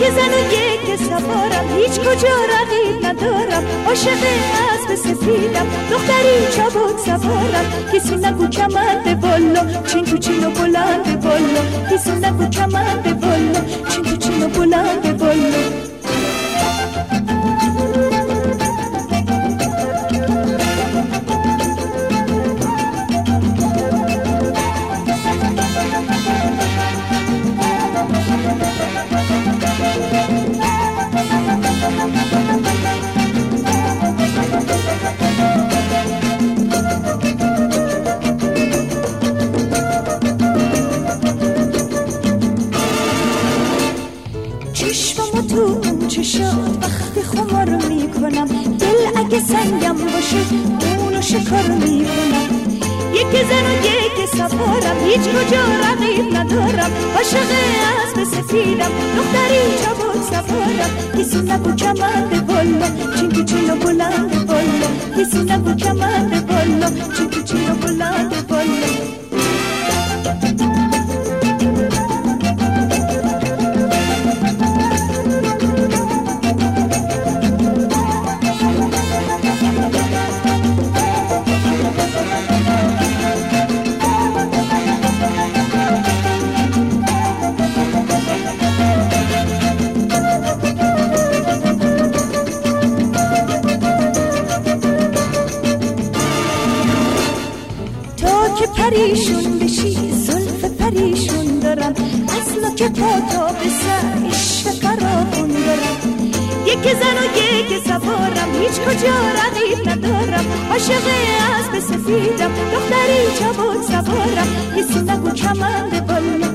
زن و یک سوارم، هیچ کجا رقیب ندارم. عاشق اسب سفیدم، دختری چابک سوارم. کسی نگو کمند بالا، چین تو چین و بلند بالا. کسی نگو کمند بالا، چین تو چین و بلند بالا. چشمم تو اون چشات وقتی خمار میکنم، دل اگه سنگم باشه اونو شکار میکنم. یک زن و یک سوارم، هیچ کجا رقیب ندارم. عاشق اسب سفیدم، دختری چابک سوارم. کسی نگو کمند بالا، چین تو چین و بلند بالا. کسی نگو کمند بالا، چین تو چین و بلند بالا. که پریشون بشی زلف پریشون دارم، اصلا که پا تا به سر عشق فراخون دارم. یک زن و یک سوارم، هیچ کجا رقیب ندارم. عاشق اسب سفیدم، دختری چابک سوارم. کسی نگو کمند بالا،